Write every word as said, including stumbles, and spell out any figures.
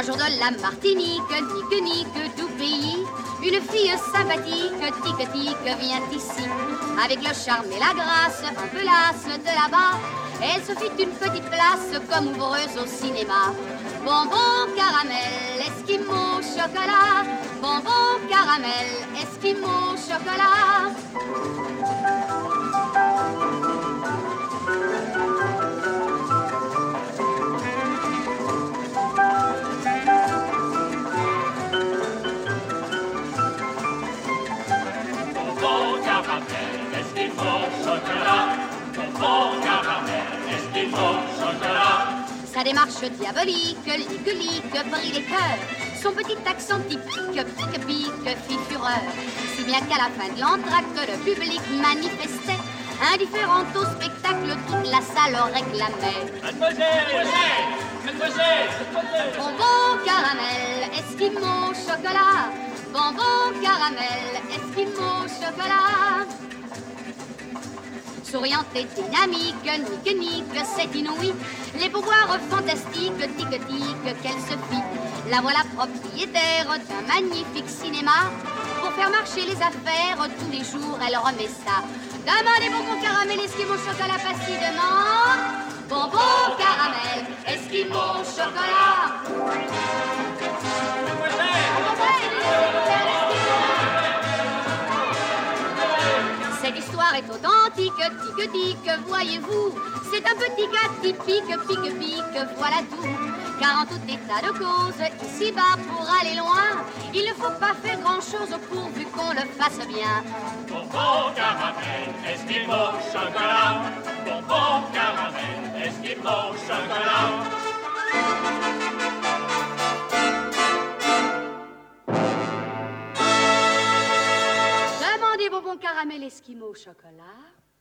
Trois jours de la Martinique, nique, nique, tout pays. Une fille sympathique, tic, tic, vient ici. Avec le charme et la grâce, un peu lasse de là-bas, elle se fit une petite place comme ouvreuse au cinéma. Bonbon, caramel, esquimau, chocolat. Bonbon, caramel, esquimau, chocolat. Sa démarche diabolique, lique, lique, brille les cœurs. Son petit accent typique, pique, pique, fit fureur. Si bien qu'à la fin de l'entracte, le public manifestait. Indifférent au spectacle, toute la salle réclamait. Mademoiselle, mademoiselle, mademoiselle, mademoiselle. Bonbon, caramel, esquimau, chocolat. Bonbon, caramel, esquimau, chocolat. Souriante et dynamique, nique, nique, c'est inouï. Les pouvoirs fantastiques, tic, tic, qu'elle se fit. La voilà propriétaire d'un magnifique cinéma. Pour faire marcher les affaires, tous les jours, elle remet ça. Demandez bonbon, caramel, esquimau, chocolat, facilement. Bonbon, caramel, esquimau, chocolat. Cette histoire est authentique, tic, tic, voyez-vous. C'est un petit cas typique, pique, pique, voilà tout. Car en tout état de cause, ici-bas pour aller loin, il ne faut pas faire grand-chose pourvu qu'on le fasse bien. Bonbon, caramel, esquimau, chocolat. Bonbon, caramel, esquimau, chocolat. Demandez bonbon, caramel, esquimau, chocolat.